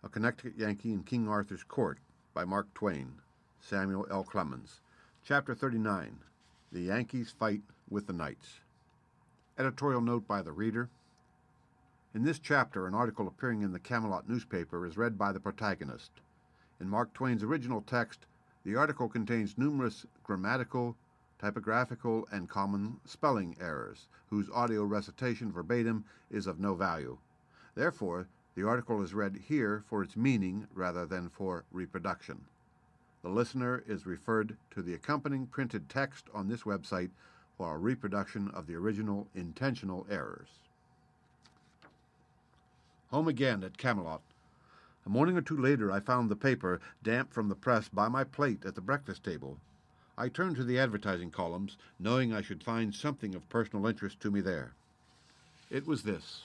A Connecticut Yankee in King Arthur's Court by Mark Twain, Samuel L. Clemens. Chapter 39, The Yankees Fight with the Knights. Editorial note by the reader. In this chapter, an article appearing in the Camelot newspaper is read by the protagonist. In Mark Twain's original text, the article contains numerous grammatical, typographical, and common spelling errors, whose audio recitation verbatim is of no value. Therefore, the article is read here for its meaning rather than for reproduction. The listener is referred to the accompanying printed text on this website for a reproduction of the original intentional errors. Home again at Camelot. A morning or two later, I found the paper, damp from the press, by my plate at the breakfast table. I turned to the advertising columns, knowing I should find something of personal interest to me there. It was this: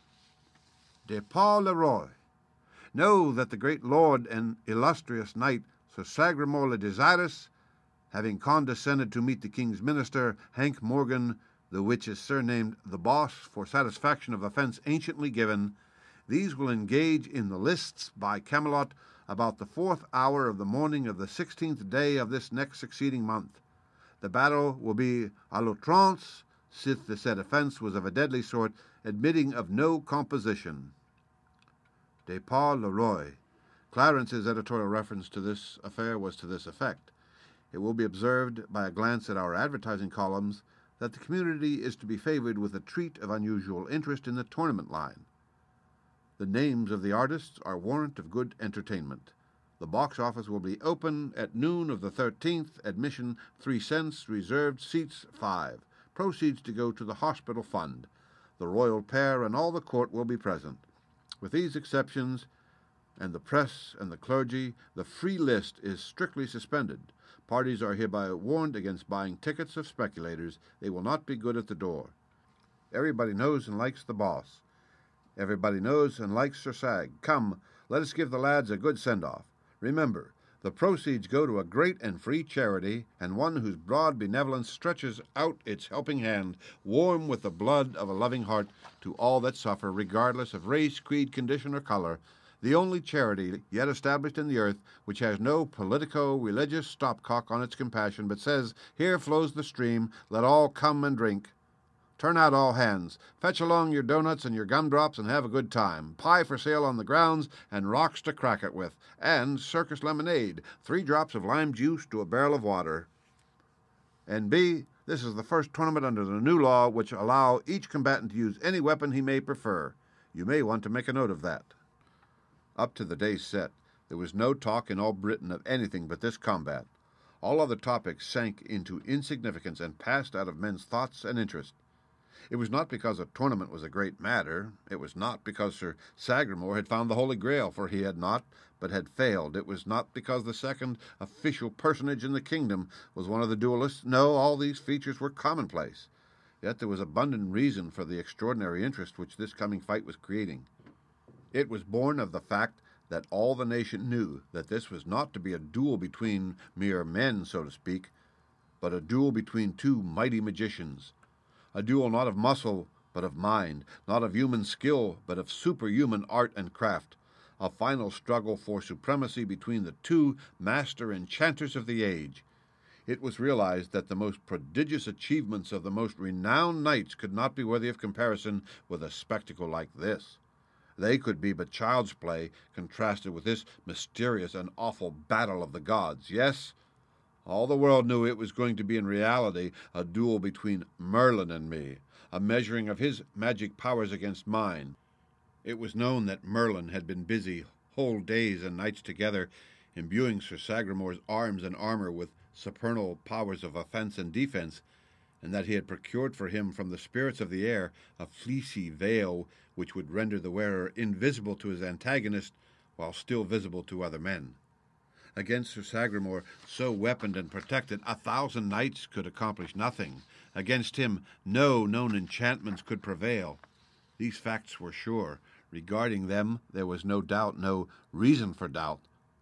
De Paul Leroy, know that the great lord and illustrious knight Sir Sagramore le Desirous, having condescended to meet the king's minister, Hank Morgan, the which is surnamed the Boss, for satisfaction of offence anciently given, these will engage in the lists by Camelot about the 4th hour of the morning of the 16th day of this next succeeding month. The battle will be à l'outrance, sith the said offence was of a deadly sort, admitting of no composition. De Paul Leroy. Clarence's editorial reference to this affair was to this effect. It will be observed by a glance at our advertising columns that the community is to be favored with a treat of unusual interest in the tournament line. The names of the artists are warrant of good entertainment. The box office will be open at noon of the 13th, admission 3 cents, reserved seats 5. Proceeds to go to the hospital fund. The royal pair and all the court will be present. With these exceptions, and the press and the clergy, the free list is strictly suspended. Parties are hereby warned against buying tickets of speculators. They will not be good at the door. Everybody knows and likes the boss. Everybody knows and likes Sir Sag. Come, let us give the lads a good send-off. Remember, the proceeds go to a great and free charity, and one whose broad benevolence stretches out its helping hand, warm with the blood of a loving heart, to all that suffer, regardless of race, creed, condition, or color, the only charity yet established in the earth which has no politico-religious stopcock on its compassion, but says, here flows the stream, let all come and drink. Turn out all hands. Fetch along your doughnuts and your gumdrops and have a good time. Pie for sale on the grounds and rocks to crack it with. And circus lemonade, 3 drops of lime juice to a barrel of water. And B, this is the first tournament under the new law which allow each combatant to use any weapon he may prefer. You may want to make a note of that. Up to the day's set, there was no talk in all Britain of anything but this combat. All other topics sank into insignificance and passed out of men's thoughts and interest. It was not because a tournament was a great matter. It was not because Sir Sagramore had found the Holy Grail, for he had not, but had failed. It was not because the second official personage in the kingdom was one of the duelists. No, all these features were commonplace. Yet there was abundant reason for the extraordinary interest which this coming fight was creating. It was born of the fact that all the nation knew that this was not to be a duel between mere men, so to speak, but a duel between 2 mighty magicians. A duel not of muscle, but of mind, not of human skill, but of superhuman art and craft. A final struggle for supremacy between the 2 master enchanters of the age. It was realized that the most prodigious achievements of the most renowned knights could not be worthy of comparison with a spectacle like this. They could be but child's play contrasted with this mysterious and awful battle of the gods. Yes, all the world knew it was going to be in reality a duel between Merlin and me, a measuring of his magic powers against mine. It was known that Merlin had been busy whole days and nights together, imbuing Sir Sagramore's arms and armor with supernal powers of offense and defense, and that he had procured for him from the spirits of the air a fleecy veil which would render the wearer invisible to his antagonist while still visible to other men. Against Sir Sagramore, so weaponed and protected, 1,000 knights could accomplish nothing. Against him, no known enchantments could prevail. These facts were sure. Regarding them, there was no doubt, no reason for doubt.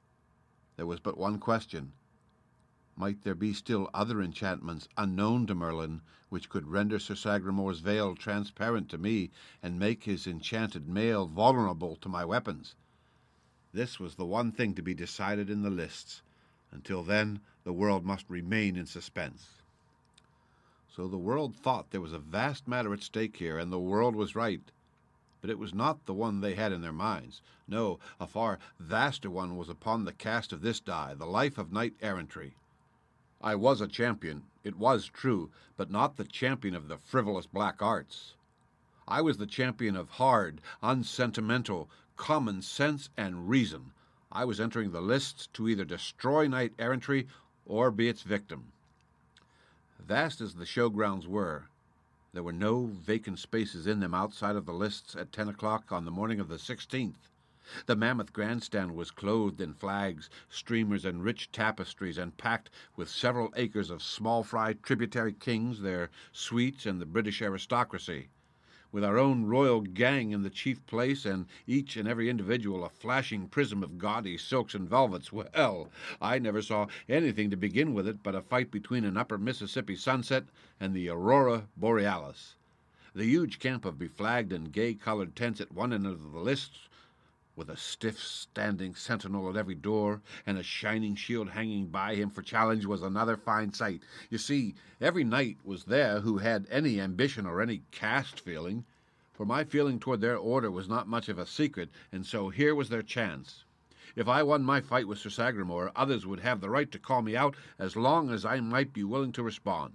There was but one question. Might there be still other enchantments unknown to Merlin, which could render Sir Sagramore's veil transparent to me, and make his enchanted mail vulnerable to my weapons? This was the one thing to be decided in the lists. Until then, the world must remain in suspense. So the world thought there was a vast matter at stake here, and the world was right. But it was not the one they had in their minds. No, a far vaster one was upon the cast of this die, the life of knight-errantry. I was a champion, it was true, but not the champion of the frivolous black arts. I was the champion of hard, unsentimental, common sense and reason. I was entering the lists to either destroy knight-errantry or be its victim. Vast as the showgrounds were, there were no vacant spaces in them outside of the lists at 10 o'clock on the morning of the 16th. The mammoth grandstand was clothed in flags, streamers, and rich tapestries, and packed with several acres of small-fry tributary kings, their suites, and the British aristocracy. With our own royal gang in the chief place, and each and every individual a flashing prism of gaudy silks and velvets, well, I never saw anything to begin with it but a fight between an upper Mississippi sunset and the aurora borealis. The huge camp of beflagged and gay-colored tents at one end of the lists, with a stiff standing sentinel at every door, and a shining shield hanging by him for challenge, was another fine sight. You see, every knight was there who had any ambition or any caste feeling, for my feeling toward their order was not much of a secret, and so here was their chance. If I won my fight with Sir Sagramore, others would have the right to call me out as long as I might be willing to respond.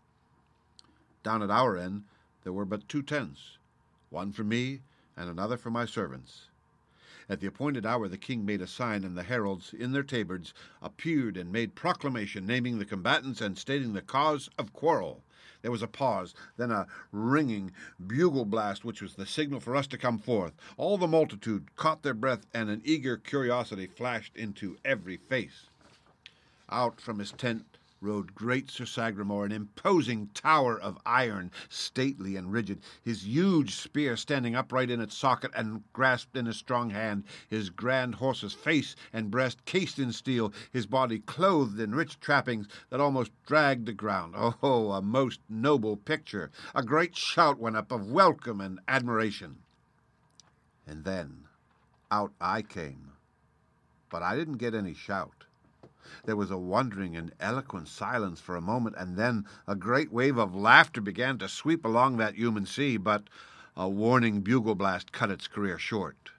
Down at our end there were but 2 tents, one for me and another for my servants. At the appointed hour the king made a sign, and the heralds, in their tabards, appeared and made proclamation naming the combatants and stating the cause of quarrel. There was a pause, then a ringing bugle blast, which was the signal for us to come forth. All the multitude caught their breath, and an eager curiosity flashed into every face. Out from his tent rode great Sir Sagramore, an imposing tower of iron, stately and rigid, his huge spear standing upright in its socket and grasped in his strong hand, his grand horse's face and breast cased in steel, his body clothed in rich trappings that almost dragged the ground. Oh, a most noble picture! A great shout went up of welcome and admiration. And then out I came. But I didn't get any shout. There was a wondering and eloquent silence for a moment, and then a great wave of laughter began to sweep along that human sea, but a warning bugle blast cut its career short.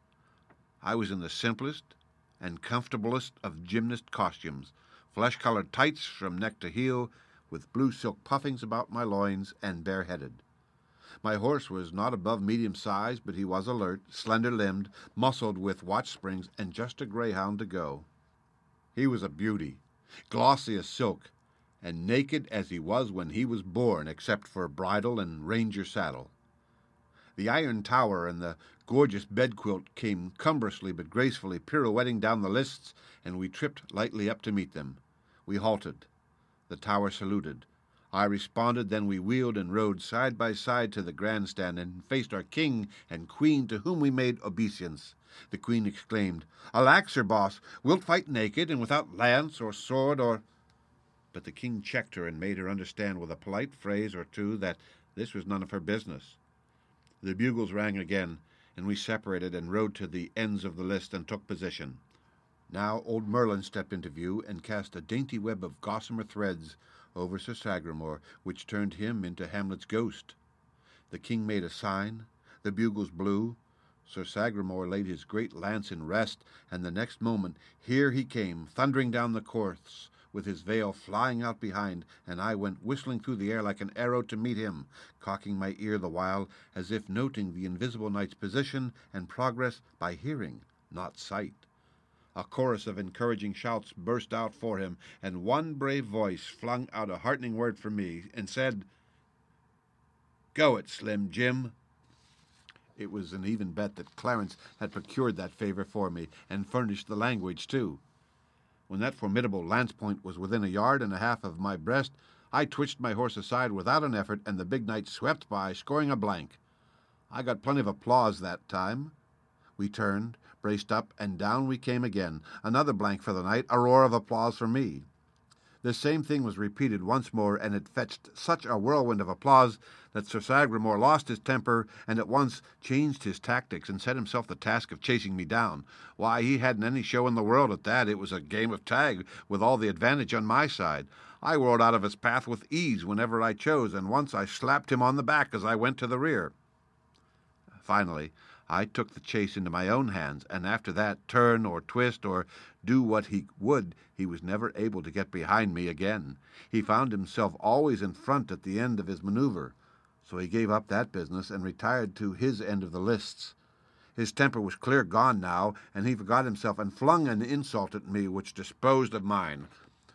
I was in the simplest and comfortablest of gymnast costumes, flesh-colored tights from neck to heel, with blue silk puffings about my loins, and bareheaded. My horse was not above medium size, but he was alert, slender-limbed, muscled with watch springs, and just a greyhound to go. He was a beauty, glossy as silk, and naked as he was when he was born, except for bridle and ranger saddle. The iron tower and the gorgeous bedquilt came cumbrously but gracefully pirouetting down the lists, and we tripped lightly up to meet them. We halted. The tower saluted. I responded, then we wheeled and rode side by side to the grandstand and faced our king and queen, to whom we made obeisance. The queen exclaimed, "Alack, Sir Boss, wilt fight naked and without lance or sword or—" But the king checked her and made her understand with a polite phrase or two that this was none of her business. The bugles rang again, and we separated and rode to the ends of the list and took position. Now old Merlin stepped into view and cast a dainty web of gossamer threads over Sir Sagramore, which turned him into Hamlet's ghost. The king made a sign, the bugles blew, Sir Sagramore laid his great lance in rest, and the next moment here he came, thundering down the course, with his veil flying out behind, and I went whistling through the air like an arrow to meet him, cocking my ear the while, as if noting the invisible knight's position and progress by hearing, not sight. A chorus of encouraging shouts burst out for him, and one brave voice flung out a heartening word for me, and said, "Go it, Slim Jim." It was an even bet that Clarence had procured that favor for me, and furnished the language, too. When that formidable lance-point was within 1.5 yards of my breast, I twitched my horse aside without an effort, and the big knight swept by, scoring a blank. I got plenty of applause that time. We turned, braced up, and down we came again. Another blank for the knight, a roar of applause for me. This same thing was repeated once more, and it fetched such a whirlwind of applause that Sir Sagramore lost his temper and at once changed his tactics and set himself the task of chasing me down. Why, he hadn't any show in the world at that. It was a game of tag with all the advantage on my side. I whirled out of his path with ease whenever I chose, and once I slapped him on the back as I went to the rear. Finally, I took the chase into my own hands, and after that, turn or twist or do what he would, he was never able to get behind me again. He found himself always in front at the end of his maneuver, so he gave up that business and retired to his end of the lists. His temper was clear gone now, and he forgot himself and flung an insult at me which disposed of mine.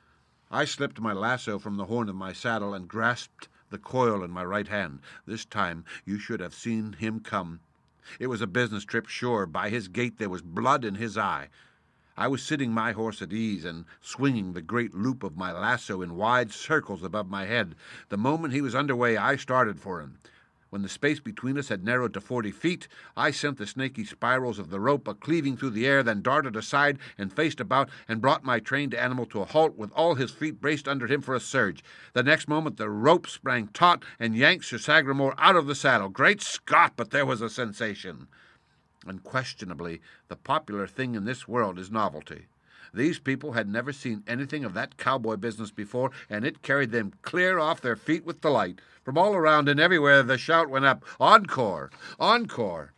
I slipped my lasso from the horn of my saddle and grasped the coil in my right hand. This time you should have seen him come. It was a business trip, sure. By his gait there was blood in his eye. I was sitting my horse at ease and swinging the great loop of my lasso in wide circles above my head. The moment he was under way, I started for him. When the space between us had narrowed to 40 feet, I sent the snaky spirals of the rope a-cleaving through the air, then darted aside and faced about and brought my trained animal to a halt with all his feet braced under him for a surge. The next moment the rope sprang taut and yanked Sir Sagramore out of the saddle. Great Scott, but there was a sensation! Unquestionably, the popular thing in this world is novelty. These people had never seen anything of that cowboy business before, and it carried them clear off their feet with delight. From all around and everywhere the shout went up, "Encore! Encore!"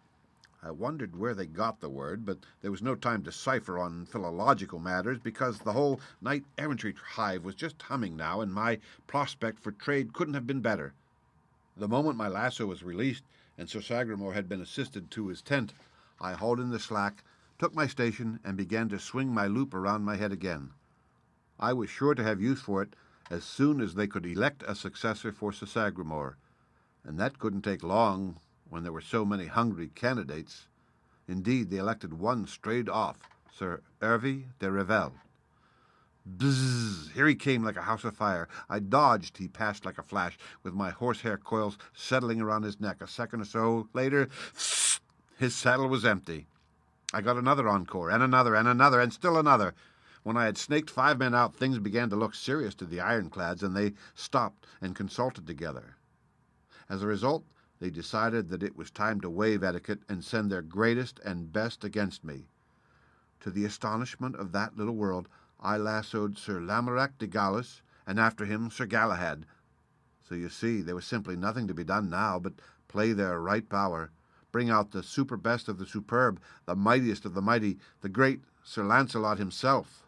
I wondered where they got the word, but there was no time to cipher on philological matters, because the whole knight-errantry hive was just humming now, and my prospect for trade couldn't have been better. The moment my lasso was released, and Sir Sagramore had been assisted to his tent, I hauled in the slack, took my station, and began to swing my loop around my head again. I was sure to have use for it as soon as they could elect a successor for Sir Sagramore, and that couldn't take long when there were so many hungry candidates. Indeed, they elected one straight off, Sir Hervey de Revel. Bzzz! Here he came like a house of fire. I dodged. He passed like a flash, with my horsehair coils settling around his neck. A second or so later, his saddle was empty. I got another encore, and another, and still another. When I had snaked 5 men out, things began to look serious to the ironclads, and they stopped and consulted together. As a result, they decided that it was time to waive etiquette and send their greatest and best against me. To the astonishment of that little world, I lassoed Sir Lamorak de Gaulis, and after him Sir Galahad. So you see, there was simply nothing to be done now but play their right power, bring out the superbest of the superb, the mightiest of the mighty, the great Sir Lancelot himself.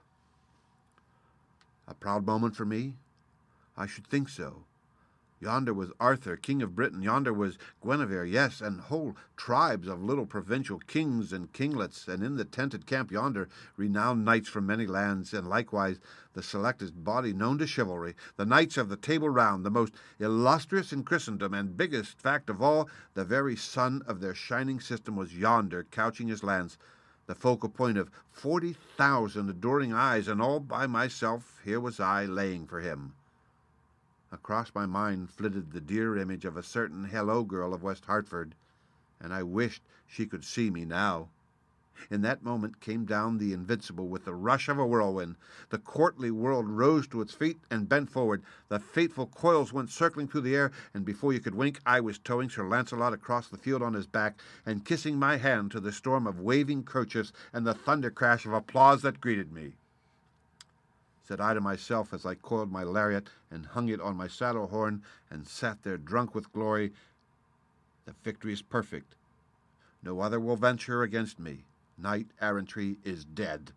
A proud moment for me? I should think so. Yonder was Arthur, King of Britain. Yonder was Guinevere, yes, and whole tribes of little provincial kings and kinglets, and in the tented camp yonder, renowned knights from many lands, and likewise the selectest body known to chivalry, the knights of the Table Round, the most illustrious in Christendom, and biggest fact of all, the very sun of their shining system was yonder, couching his lance, the focal point of 40,000 adoring eyes, and all by myself here was I laying for him. Across my mind flitted the dear image of a certain hello girl of West Hartford, and I wished she could see me now. In that moment came down the Invincible with the rush of a whirlwind. The courtly world rose to its feet and bent forward. The fateful coils went circling through the air, and before you could wink, I was towing Sir Lancelot across the field on his back and kissing my hand to the storm of waving kerchiefs and the thunder crash of applause that greeted me. Said I to myself as I coiled my lariat and hung it on my saddle horn and sat there drunk with glory, the victory is perfect. No other will venture against me. Knight-errantry is dead.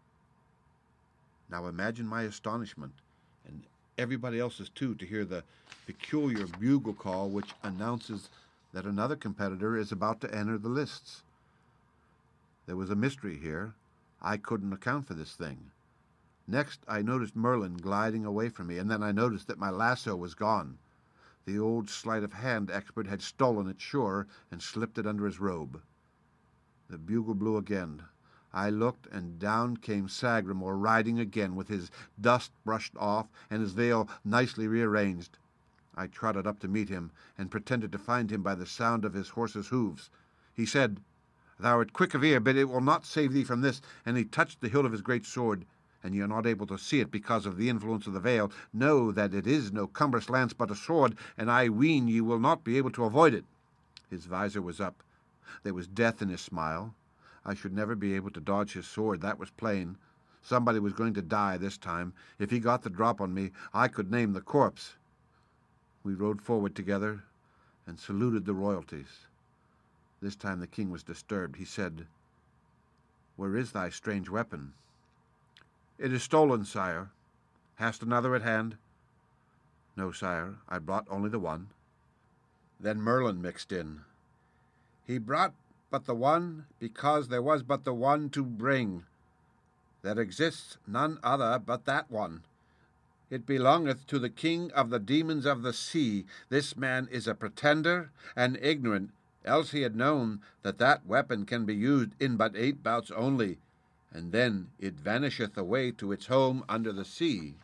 Now imagine my astonishment, and everybody else's too, to hear the peculiar bugle call which announces that another competitor is about to enter the lists. There was a mystery here. I couldn't account for this thing. Next, I noticed Merlin gliding away from me, and then I noticed that my lasso was gone. The old sleight-of-hand expert had stolen it, sure, and slipped it under his robe. The bugle blew again. I looked, and down came Sagramore, riding again, with his dust brushed off and his veil nicely rearranged. I trotted up to meet him, and pretended to find him by the sound of his horse's hoofs. He said, "Thou art quick of ear, but it will not save thee from this," and he touched the hilt of his great sword, and ye are not able to see it because of the influence of the veil, know that it is no cumbrous lance but a sword, and I ween ye will not be able to avoid it. His visor was up. There was death in his smile. I should never be able to dodge his sword, that was plain. Somebody was going to die this time. If he got the drop on me, I could name the corpse. We rode forward together and saluted the royalties. This time the king was disturbed. He said, "Where is thy strange weapon?" "It is stolen, sire." "Hast another at hand?" "No, sire, I brought only the one." Then Merlin mixed in. "He brought but the one because there was but the one to bring. There exists none other but that one. It belongeth to the king of the demons of the sea. This man is a pretender and ignorant, else he had known that that weapon can be used in but 8 bouts only, and then it vanisheth away to its home under the sea."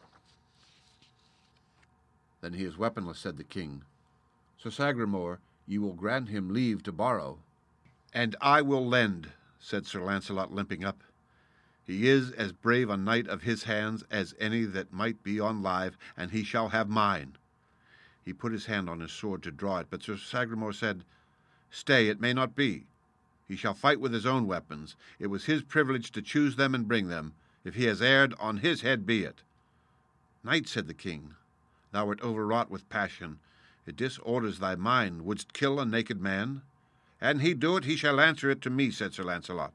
"Then he is weaponless," said the king. "Sir Sagramore, ye will grant him leave to borrow." "And I will lend," said Sir Launcelot, limping up. "He is as brave a knight of his hands as any that might be on live, and he shall have mine." He put his hand on his sword to draw it, but Sir Sagramore said, "Stay, it may not be. He shall fight with his own weapons. It was his privilege to choose them and bring them. If he has erred, on his head be it." "Knight," said the king, "thou art overwrought with passion. It disorders thy mind. Wouldst kill a naked man?" "An he do it, he shall answer it to me," said Sir Launcelot.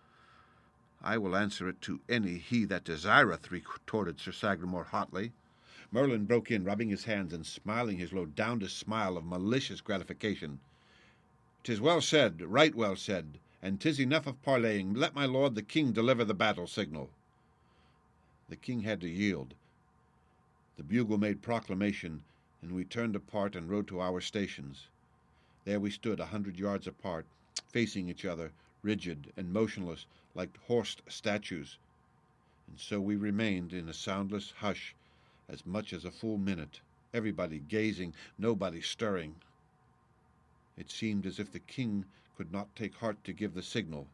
"I will answer it to any he that desireth," retorted Sir Sagramore hotly. Merlin broke in, rubbing his hands and smiling his low downest smile of malicious gratification. "'Tis well said, right well said, and 'tis enough of parleying. Let my lord the king deliver the battle signal." The king had to yield. The bugle made proclamation, and we turned apart and rode to our stations. There we stood 100 yards apart, facing each other, rigid and motionless, like horsed statues. And so we remained in a soundless hush as much as a full minute, everybody gazing, nobody stirring. It seemed as if the king could not take heart to give the signal.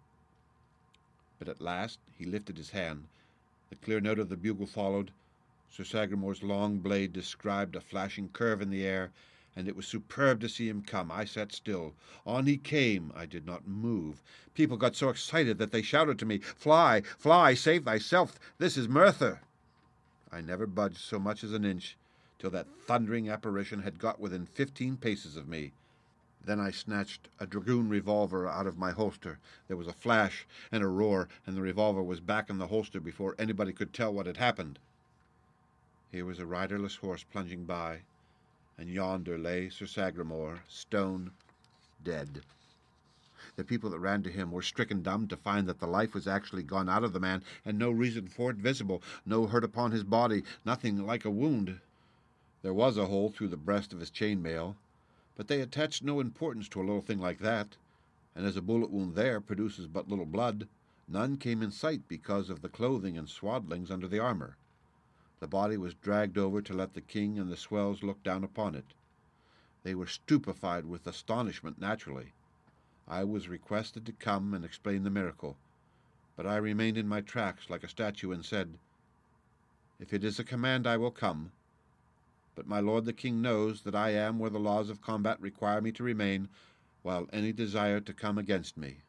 But at last he lifted his hand. The clear note of the bugle followed. Sir Sagramore's long blade described a flashing curve in the air, and it was superb to see him come. I sat still. On he came. I did not move. People got so excited that they shouted to me, "Fly, fly, save thyself, this is Merthyr." I never budged so much as an inch, till that thundering apparition had got within 15 paces of me. Then I snatched a dragoon revolver out of my holster. There was a flash and a roar, and the revolver was back in the holster before anybody could tell what had happened. Here was a riderless horse plunging by, and yonder lay Sir Sagramore, stone dead. The people that ran to him were stricken dumb to find that the life was actually gone out of the man, and no reason for it visible, no hurt upon his body, nothing like a wound. There was a hole through the breast of his chainmail, but they attached no importance to a little thing like that, and as a bullet wound there produces but little blood, none came in sight because of the clothing and swaddlings under the armor. The body was dragged over to let the king and the swells look down upon it. They were stupefied with astonishment, naturally. I was requested to come and explain the miracle, but I remained in my tracks like a statue and said, "If it is a command, I will come, but my lord the king knows that I am where the laws of combat require me to remain, while any desire to come against me."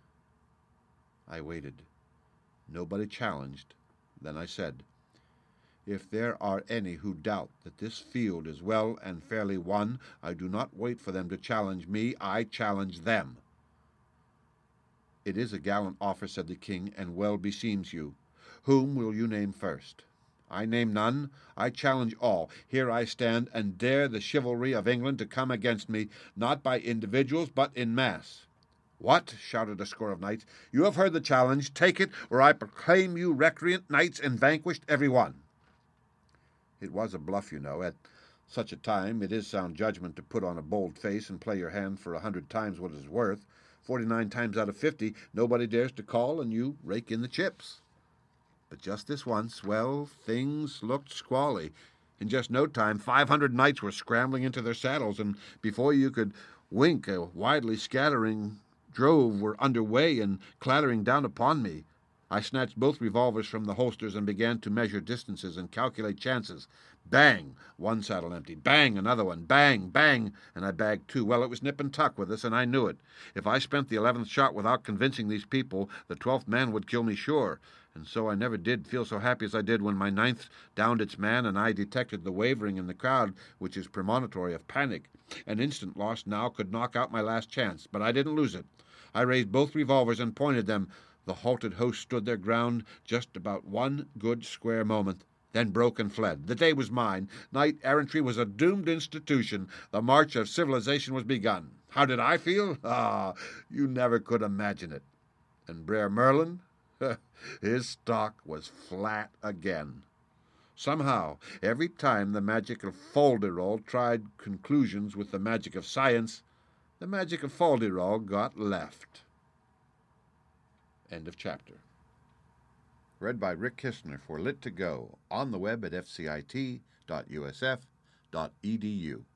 I waited. Nobody challenged. Then I said, "If there are any who doubt that this field is well and fairly won, I do not wait for them to challenge me, I challenge them." "It is a gallant offer," said the king, "and well beseems you. Whom will you name first?" "I name none. I challenge all. Here I stand, and dare the chivalry of England to come against me, not by individuals, but in mass." "What?" shouted a score of knights. "You have heard the challenge. Take it, or I proclaim you recreant knights and vanquished every one." It was a bluff, you know. At such a time it is sound judgment to put on a bold face and play your hand for 100 times what it is worth. 49 times out of 50, nobody dares to call, and you rake in the chips. But just this once, well, things looked squally. In just no time, 500 knights were scrambling into their saddles, and before you could wink, a widely scattering drove were under way and clattering down upon me. I snatched both revolvers from the holsters and began to measure distances and calculate chances. Bang! One saddle emptied. Bang! Another one. Bang! Bang! And I bagged two. Well, it was nip and tuck with us, and I knew it. If I spent the 11th shot without convincing these people, the 12th man would kill me sure. And so I never did feel so happy as I did when my 9th downed its man and I detected the wavering in the crowd, which is premonitory of panic. An instant lost now could knock out my last chance, but I didn't lose it. I raised both revolvers and pointed them. The halted host stood their ground just about one good square moment, then broke and fled. The day was mine. Knight-errantry was a doomed institution. The march of civilization was begun. How did I feel? Ah, you never could imagine it. And Brer Merlin? His stock was flat again. Somehow, every time the magic of Fol-de-rol tried conclusions with the magic of science, the magic of Fol-de-rol got left. End of chapter. Read by Rick Kistner for Lit2Go, on the web at fcit.usf.edu.